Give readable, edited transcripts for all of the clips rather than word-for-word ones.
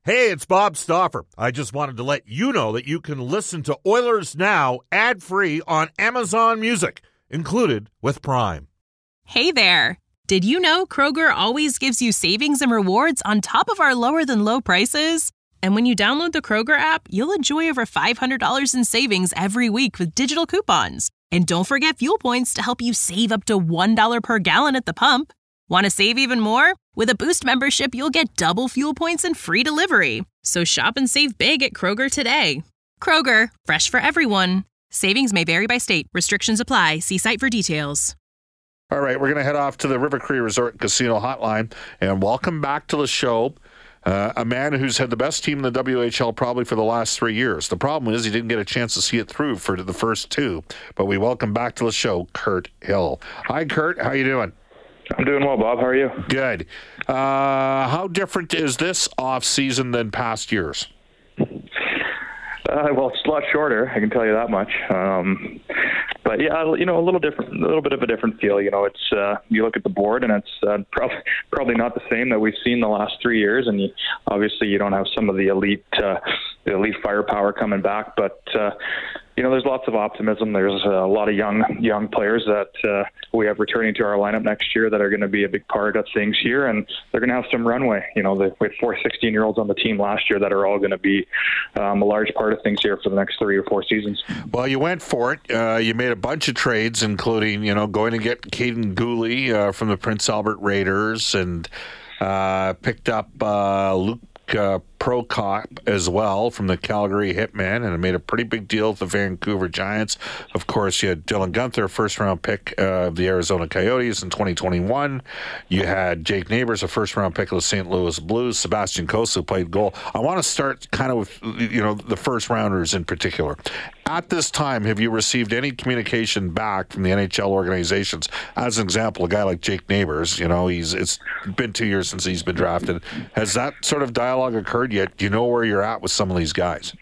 Hey, it's Bob Stauffer. I just wanted to let you know that you can listen to Oilers Now ad-free on Amazon Music, included with Prime. Hey there. Did you know Kroger always gives you savings and rewards on top of our lower-than-low prices? And when you download the Kroger app, you'll enjoy over $500 in savings every week with digital coupons. And don't forget fuel points to help you save up to $1 per gallon at the pump. Want to save even more? With a Boost membership, you'll get double fuel points and free delivery. So shop and save big at Kroger today. Kroger, fresh for everyone. Savings may vary by state. Restrictions apply. See site for details. All right, we're going to head off to the River Cree Resort Casino hotline and welcome back to the show a man who's had the best team in the WHL probably for the last 3 years. The problem is he didn't get a chance to see it through for the first two, but we welcome back to the show Kirt Hill. Hi, Kirt. How you doing? I'm doing well, Bob. How are you? Good. How different is this off season than past years? Well, it's a lot shorter. I can tell you that much. But yeah, you know, a little different, a little bit of a different feel. You know, it's you look at the board, and it's probably not the same that we've seen the last 3 years. And obviously, you don't have some of the elite firepower coming back, but. You know, there's lots of optimism. There's a lot of young players that we have returning to our lineup next year that are going to be a big part of things here, and they're going to have some runway. You know, we had 4 16-year-olds on the team last year that are all going to be a large part of things here for the next 3 or 4 seasons. Well, you went for it. You made a bunch of trades, including, you know, going to get Caden Gooley from the Prince Albert Raiders and picked up Luke Prokop as well from the Calgary Hitmen, and it made a pretty big deal with the Vancouver Giants. Of course, you had Dylan Guenther, first-round pick of the Arizona Coyotes in 2021. You had Jake Neighbors, a first-round pick of the St. Louis Blues. Sebastian Cossa, who played goal. I want to start kind of with, you know, the first-rounders in particular. At this time, have you received any communication back from the NHL organizations? As an example, a guy like Jake Neighbors, you know, it's been 2 years since he's been drafted. Has that sort of dialogue occurred yet? Do you know where you're at with some of these guys?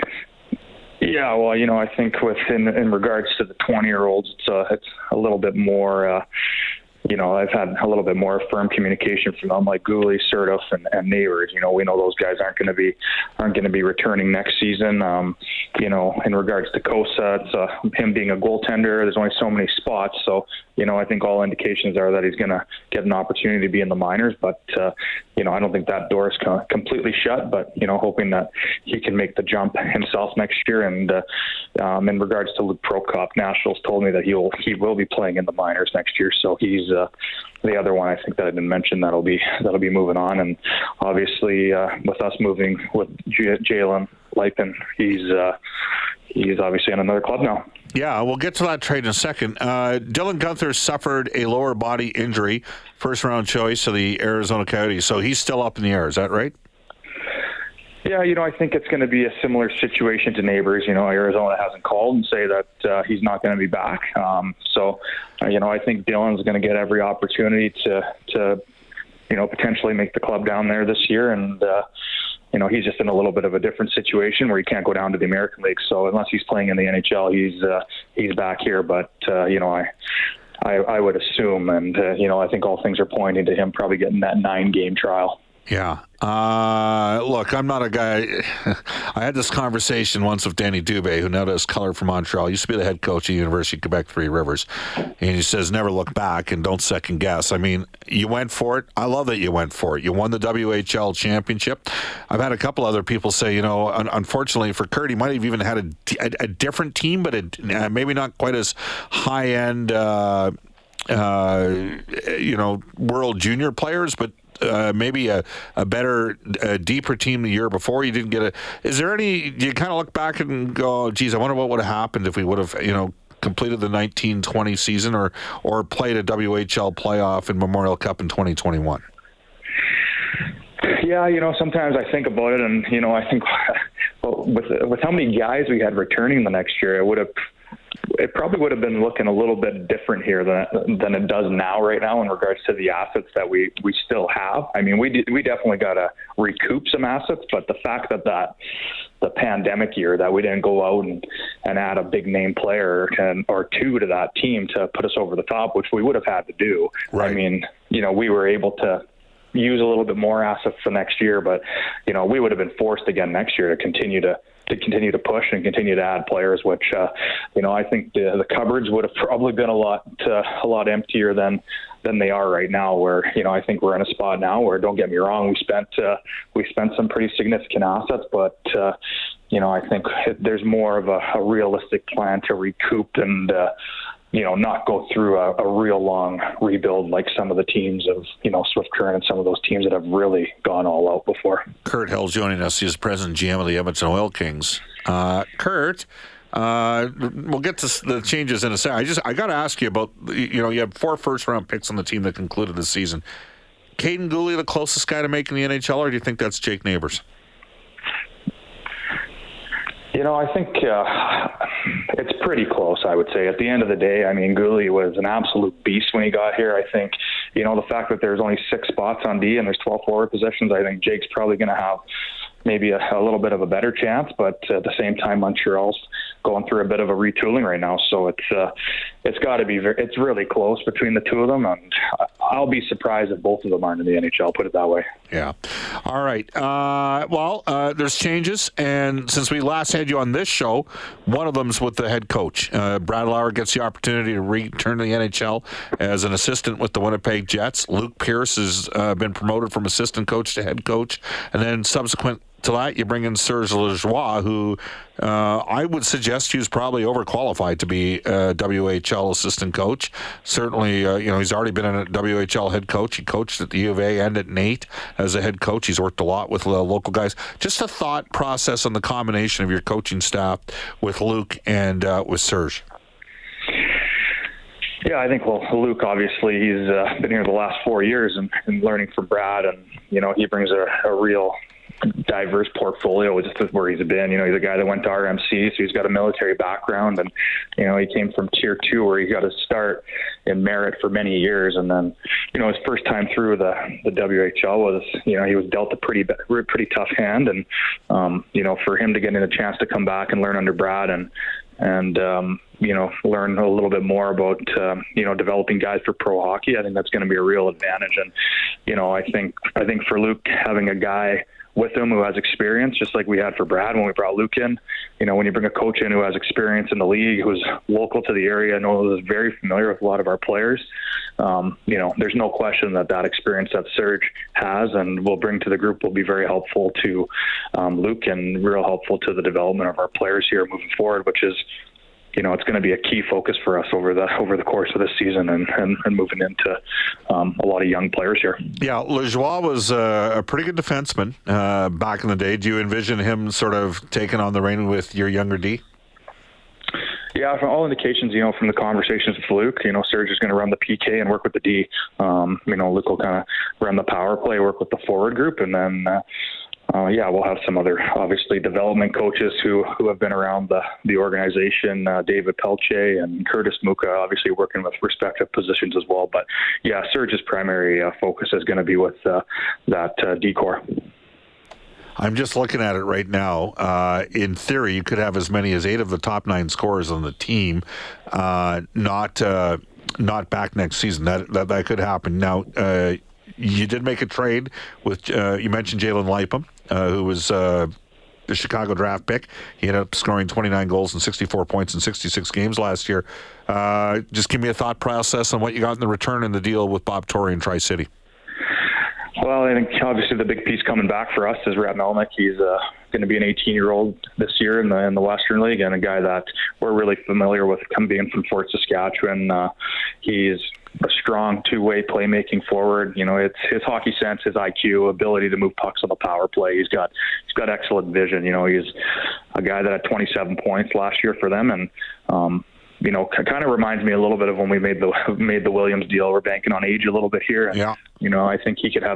Yeah, well, you know, I think in regards to the 20-year-olds, it's a little bit more. You know, I've had a little bit more firm communication from them, like Gooley, Surduff, and Neighbors. You know, we know those guys aren't going to be returning next season. You know, in regards to Cossa, it's him being a goaltender. There's only so many spots, so you know, I think all indications are that he's going to get an opportunity to be in the minors. But you know, I don't think that door is completely shut. But you know, hoping that he can make the jump himself next year. And in regards to Luke Prokop, Nationals told me that he will be playing in the minors next year. So he's the other one I think that I didn't mention that'll be moving on. And obviously with us moving with Jalen Lipin, he's obviously in another club now. Yeah, we'll get to that trade in a second. Dylan Guenther suffered a lower body injury, first-round choice of the Arizona Coyotes, so he's still up in the air. Is that right? Yeah, you know, I think it's going to be a similar situation to Neighbors. You know, Arizona hasn't called and say that he's not going to be back. So, you know, I think Dylan's going to get every opportunity to, you know, potentially make the club down there this year. And, you know, he's just in a little bit of a different situation where he can't go down to the American League. So unless he's playing in the NHL, he's back here. But, you know, I would assume, and, you know, I think all things are pointing to him probably getting that 9-game trial. Yeah. Look, I'm not a guy. I had this conversation once with Danny Dubé, who now does color for Montreal. He used to be the head coach at the University of Quebec, Three Rivers. And he says, never look back and don't second guess. I mean, you went for it. I love that you went for it. You won the WHL championship. I've had a couple other people say, you know, unfortunately for Kirt, he might have even had a different team, but maybe not quite as high-end, you know, world junior players, but maybe a better, deeper team the year before. You didn't get a. Is there any? Do you kind of look back and go, "Geez, I wonder what would have happened if we would have, you know, completed the 1920 season or played a WHL playoff in Memorial Cup in 2021?" Yeah, you know, sometimes I think about it, and you know, I think with how many guys we had returning the next year, it probably would have been looking a little bit different here than it does now, right now, in regards to the assets that we still have. I mean, we definitely got to recoup some assets, but the fact that the pandemic year that we didn't go out and add a big name player or two to that team to put us over the top, which we would have had to do. Right. I mean, you know, we were able to use a little bit more assets the next year, but we would have been forced again next year to continue to push and continue to add players, which I think the cupboards would have probably been a lot emptier than they are right now, where I think we're in a spot now where, don't get me wrong, we spent some pretty significant assets, but I think there's more of a realistic plan to recoup and not go through a real long rebuild like some of the teams of, Swift Current and some of those teams that have really gone all out before. Kurt Hill joining us. He's president GM of the Edmonton Oil Kings. Kurt, we'll get to the changes in a second. I got to ask you about, you have 4 first-round picks on the team that concluded the season. Kaiden Guhle the closest guy to making the NHL, or do you think that's Jake Neighbours? I think it's pretty close, I would say. At the end of the day, Guhle was an absolute beast when he got here. I think, the fact that there's only 6 spots on D and there's 12 forward positions, I think Jake's probably going to have maybe a little bit of a better chance, but at the same time, Montreal's going through a bit of a retooling right now, so it's got to be it's really close between the two of them, and I'll be surprised if both of them aren't in the NHL, put it that way. Yeah. All right. There's changes, and since we last had you on this show, one of them's with the head coach. Brad Lauer gets the opportunity to return to the NHL as an assistant with the Winnipeg Jets. Luke Pierce has been promoted from assistant coach to head coach, and then subsequent to that, you bring in Serge Lajoie, who I would suggest he was probably overqualified to be a WHL assistant coach. Certainly, he's already been a WHL head coach. He coached at the U of A and at NAIT as a head coach. He's worked a lot with local guys. Just a thought process on the combination of your coaching staff with Luke and with Serge. Yeah, I think, Luke, obviously, he's been here the last 4 years and learning from Brad, and, he brings a real diverse portfolio just with where he's been. He's a guy that went to RMC, so he's got a military background, and he came from Tier 2 where he got to start in Merritt for many years, and then his first time through the WHL was he was dealt a pretty tough hand, and for him to get in a chance to come back and learn under Brad and learn a little bit more about developing guys for pro hockey, I think that's going to be a real advantage. And I think for Luke, having a guy with him who has experience, just like we had for Brad when we brought Luke in. When you bring a coach in who has experience in the league, who's local to the area, is very familiar with a lot of our players, there's no question that experience that Serge has and will bring to the group will be very helpful to Luke and real helpful to the development of our players here moving forward, which is, it's going to be a key focus for us over the course of this season and moving into a lot of young players here. Yeah, Lajoie was a pretty good defenseman back in the day. Do you envision him sort of taking on the reign with your younger D? Yeah, from all indications, from the conversations with Luke, Serge is going to run the PK and work with the D. Luke will kind of run the power play, work with the forward group, and then we'll have some other, obviously, development coaches who have been around the organization, David Pelche and Curtis Muka, obviously working with respective positions as well. But, yeah, Serge's primary focus is going to be with that D-core. I'm just looking at it right now. In theory, you could have as many as 8 of the top 9 scorers on the team not back next season. That could happen. Now, you did make a trade with, you mentioned Jalen Lipum, who was the Chicago draft pick. He ended up scoring 29 goals and 64 points in 66 games last year. Just give me a thought process on what you got in the return in the deal with Bob Torrey and Tri-City. Well, I think obviously the big piece coming back for us is Rhett Melnick. He's going to be an 18-year-old this year in the Western League, and a guy that we're really familiar with, being from Fort Saskatchewan. He's a strong two-way playmaking forward. It's his hockey sense, his IQ, ability to move pucks on the power play. He's got excellent vision. He's a guy that had 27 points last year for them, and kind of reminds me a little bit of when we made the Williams deal. We're banking on age a little bit here. And, yeah. I think he could have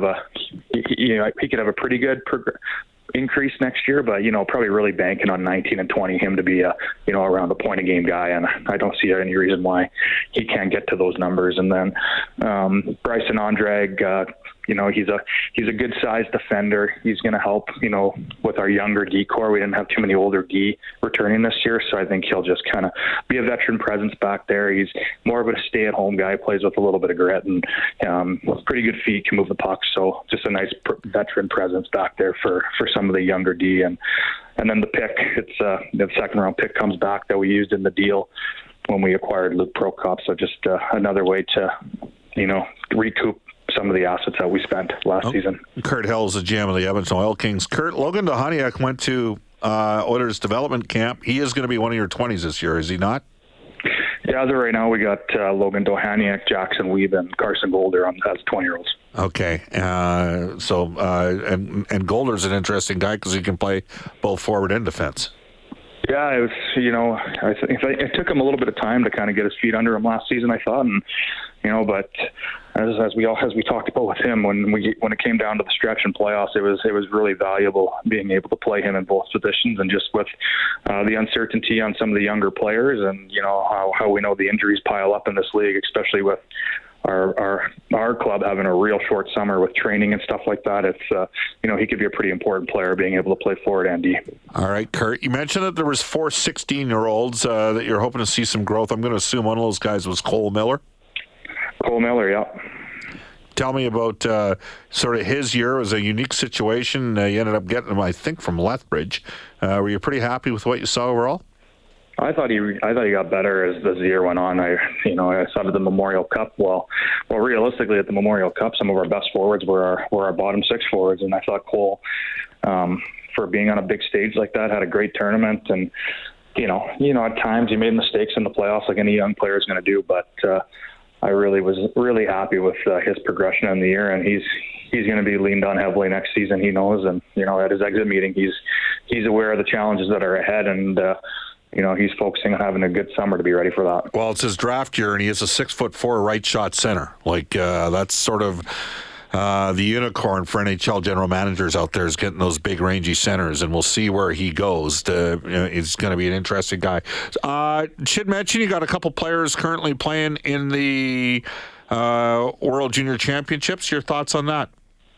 a pretty good increase next year, but probably really banking on 19 and 20, him to be around a point a game guy, and I don't see any reason why he can't get to those numbers. And then Bryson Ondrag He's a good sized defender. He's going to help, with our younger D core. We didn't have too many older D returning this year, so I think he'll just kind of be a veteran presence back there. He's more of a stay at home guy, plays with a little bit of grit, and pretty good feet, can move the puck. So just a nice veteran presence back there for some of the younger D. And then the pick, it's the second round pick comes back that we used in the deal when we acquired Luke Prokop. So just another way to, recoup some of the assets that we spent last season. Kirt Hill is the GM of the Edmonton Oil Kings. Kurt, Logan Dohaniak went to Oilers development camp. He is going to be one of your 20s this year, is he not? Yeah, as of right now, we got Logan Dohaniak, Jackson Weeb, and Carson Golder as 20-year-olds. Okay. And Golder's an interesting guy because he can play both forward and defense. Yeah, it was, it took him a little bit of time to kind of get his feet under him last season, I thought, and but as we talked about with him when it came down to the stretch and playoffs, it was really valuable being able to play him in both positions, and just with the uncertainty on some of the younger players, and how we know the injuries pile up in this league, especially with our club having a real short summer with training and stuff like that. It's he could be a pretty important player, being able to play forward and D. All right, Kurt, you mentioned that there was 4 16-year-olds that you're hoping to see some growth. I'm going to assume one of those guys was Cole Miller. Cole Miller, yeah. Tell me about sort of his year. It was a unique situation. You ended up getting him, I think, from Lethbridge. Were you pretty happy with what you saw overall? I thought he got better as the year went on. I thought at the Memorial Cup. Well, realistically, at the Memorial Cup, some of our best forwards were our bottom 6 forwards, and I thought Cole, for being on a big stage like that, had a great tournament. And at times he made mistakes in the playoffs, like any young player is going to do. But I was really happy with his progression in the year, and he's going to be leaned on heavily next season. He knows, and at his exit meeting, he's aware of the challenges that are ahead, and he's focusing on having a good summer to be ready for that. Well, it's his draft year, and he is a 6'4" right shot center. That's sort of the unicorn for NHL general managers out there, is getting those big, rangy centers, and we'll see where he goes. He's going to be an interesting guy. Should mention you got a couple players currently playing in the World Junior Championships. Your thoughts on that?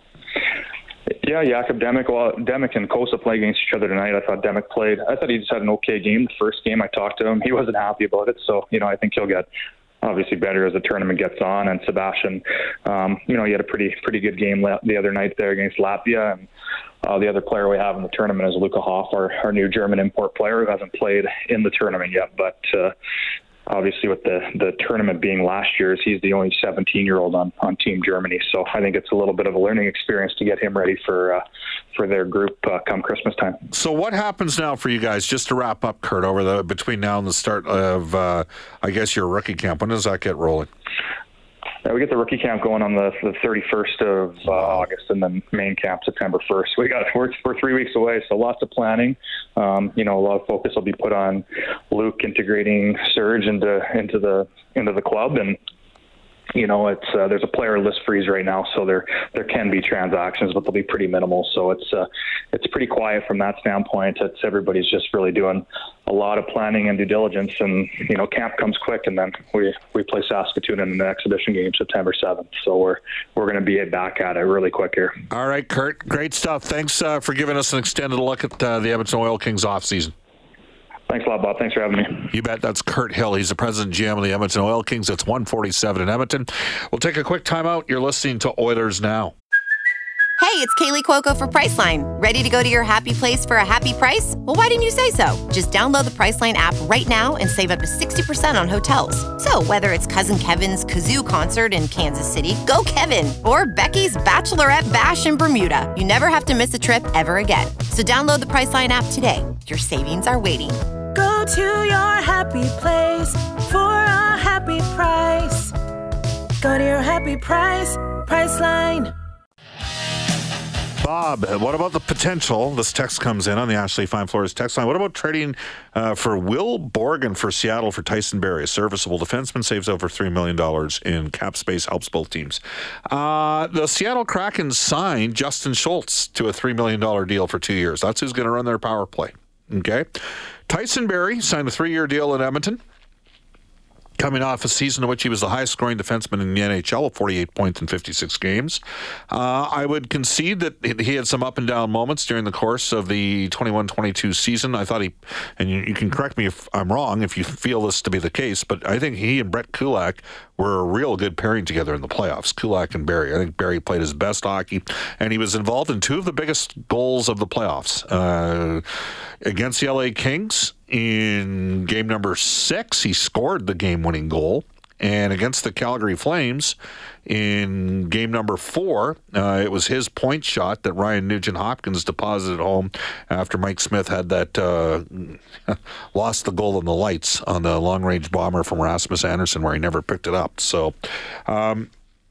Yeah, Jakub Demek. Well, Demek and Kosa play against each other tonight. I thought he just had an okay game. The first game I talked to him, he wasn't happy about it. So, I think he'll get obviously better as the tournament gets on. And Sebastian, he had a pretty good game the other night there against Latvia. And the other player we have in the tournament is Luca Hoff, our new German import player who hasn't played in the tournament yet. But obviously with the tournament being last year's, he's the only 17-year-old on Team Germany. So I think it's a little bit of a learning experience to get him ready for their group come Christmas time. So what happens now for you guys, just to wrap up, Kurt, between now and the start of, I guess, your rookie camp? When does that get rolling? We get the rookie camp going on the 31st of August, and then main camp September 1st. We're 3 weeks away, so lots of planning. A lot of focus will be put on Luke integrating Serge into the club, and it's there's a player list freeze right now, so there can be transactions, but they'll be pretty minimal. So it's pretty quiet from that standpoint. Everybody's just really doing a lot of planning and due diligence, and camp comes quick, and then we play Saskatoon in an exhibition game September 7th. So we're going to be back at it really quick here. All right, Kurt, great stuff. Thanks for giving us an extended look at the Edmonton Oil Kings off season. Thanks a lot, Bob. Thanks for having me. You bet. That's Kirt Hill. He's the president and GM of the Edmonton Oil Kings. It's 1:47 in Edmonton. We'll take a quick timeout. You're listening to Oilers Now. Hey, it's Kaylee Cuoco for Priceline. Ready to go to your happy place for a happy price? Well, why didn't you say so? Just download the Priceline app right now and save up to 60% on hotels. So whether it's Cousin Kevin's Kazoo Concert in Kansas City, go Kevin, or Becky's Bachelorette Bash in Bermuda, you never have to miss a trip ever again. So download the Priceline app today. Your savings are waiting. Go to your happy place for a happy price. Go to your happy price, Priceline. Bob, what about the potential? This text comes in on the Ashley Fine Floors text line. What about trading for Will Borgen for Seattle for Tyson Barrie? A serviceable defenseman, saves over $3 million in cap space, helps both teams. The Seattle Kraken signed Justin Schultz to a $3 million deal for 2 years. That's who's going to run their power play. Okay. Tyson Barrie signed a 3-year deal in Edmonton. coming off a season in which he was the highest scoring defenseman in the NHL with 48 points in 56 games. I would concede that he had some up and down moments during the course of the 21-22 season. I thought and you can correct me if I'm wrong if you feel this to be the case, but I think he and Brett Kulak were a real good pairing together in the playoffs, Kulak and Barrie. I think Barrie played his best hockey, and he was involved in two of the biggest goals of the playoffs. Against the LA Kings in game number 6, he scored the game-winning goal. And against the Calgary Flames in game number 4, it was his point shot that Ryan Nugent-Hopkins deposited home after Mike Smith had that lost the goal in the lights on the long-range bomber from Rasmus Anderson where he never picked it up. So, I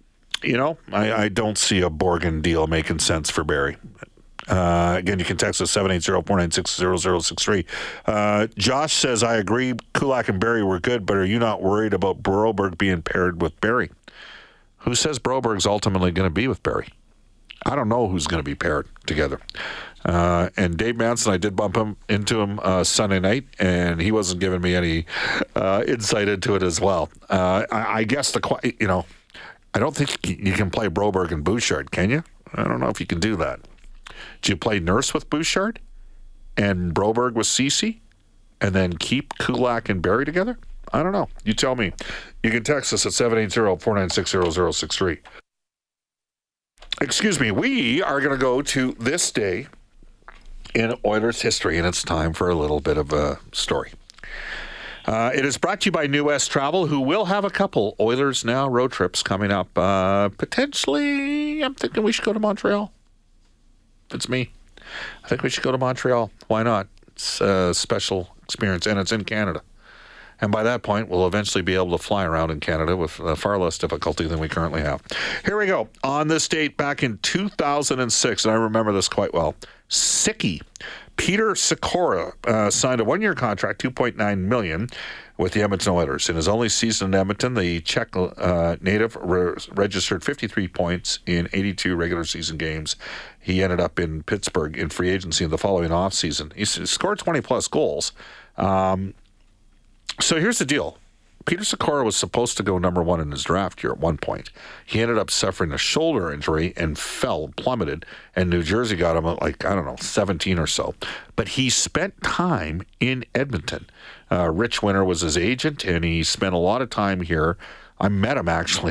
don't see a Borgen deal making sense for Barrie. Again, you can text us 780-496-0063. Josh says, I agree Kulak and Barrie were good, but are you not worried about Broberg being paired with Barrie? Who says Broberg's ultimately going to be with Barrie? I don't know who's going to be paired together. And Dave Manson, I did bump into him Sunday night, and he wasn't giving me any insight into it as well. I guess I don't think you can play Broberg and Bouchard, can you? I don't know if you can do that. Do you play Nurse with Bouchard and Broberg with Ceci and then keep Kulak and Barrie together? I don't know. You tell me. You can text us at 780-496-0063. Excuse me. We are going to go to this day in Oilers history, and it's time for a little bit of a story. It is brought to you by New West Travel, who will have a couple Oilers Now road trips coming up. Potentially, I'm thinking we should go to Montreal. If it's me, I think we should go to Montreal. Why not? It's a special experience, and it's in Canada. And by that point, we'll eventually be able to fly around in Canada with far less difficulty than we currently have. Here we go. On this date back in 2006, and I remember this quite well, Peter Sikora signed a one-year contract, $2.9 million, with the Edmonton Oilers. In his only season in Edmonton, the Czech native registered 53 points in 82 regular season games. He ended up in Pittsburgh in free agency in the following offseason. He scored 20-plus goals. So here's the deal. Peter Sikora was supposed to go number 1 in his draft year at one point. He ended up suffering a shoulder injury and plummeted, and New Jersey got him at 17 or so. But he spent time in Edmonton. Rich Winter was his agent, and he spent a lot of time here. I met him, actually,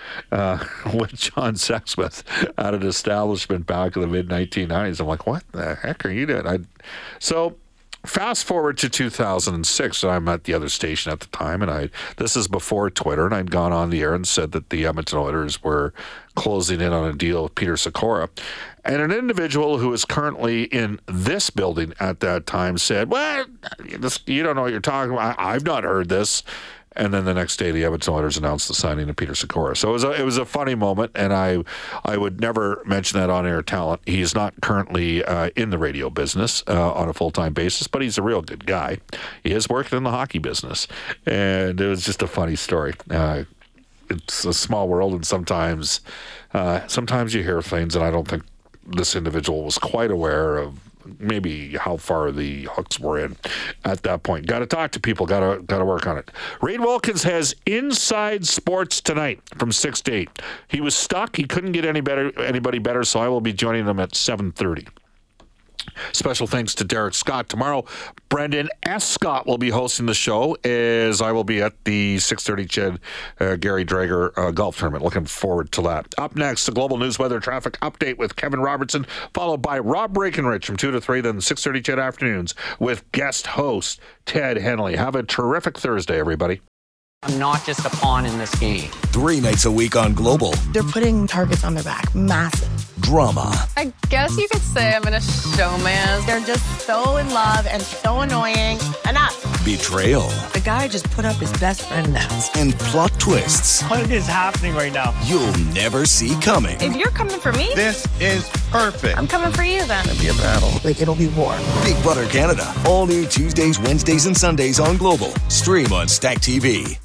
with John Sexsmith at an establishment back in the mid-1990s. I'm like, what the heck are you doing? So fast forward to 2006, I'm at the other station at the time, and this is before Twitter, and I'd gone on the air and said that the Edmonton Oilers were closing in on a deal with Peter Sikora. And an individual who is currently in this building at that time said, well, you don't know what you're talking about. I've not heard this. And then the next day, the Edmonton Oilers announced the signing of Peter Sikora. So it was a funny moment, and I would never mention that on-air talent. He's not currently in the radio business on a full-time basis, but he's a real good guy. He is working in the hockey business, and it was just a funny story. It's a small world, and sometimes you hear things, and I don't think this individual was quite aware of maybe how far the Hawks were in at that point. Got to talk to people. Got to work on it. Reed Wilkins has Inside Sports tonight from 6 to 8. He was stuck. He couldn't get anybody better, so I will be joining him at 7:30. Special thanks to Derek Scott. Tomorrow, Brendan S. Scott will be hosting the show, as I will be at the 6:30 Ched Gary Drager golf tournament. Looking forward to that. Up next, the Global News Weather Traffic Update with Kevin Robertson, followed by Rob Breckenridge from 2 to 3, then 6:30 Ched Afternoons with guest host Ted Henley. Have a terrific Thursday, everybody. I'm not just a pawn in this game. 3 nights a week on Global. They're putting targets on their back. Massive. Drama. I guess you could say I'm in a showman. They're just so in love and so annoying. Enough. Betrayal. The guy just put up his best friend now. And plot twists. What is happening right now? You'll never see coming. If you're coming for me, this is perfect. I'm coming for you then. It'll be a battle. It'll be war. Big Brother Canada. All new Tuesdays, Wednesdays, and Sundays on Global. Stream on Stack TV.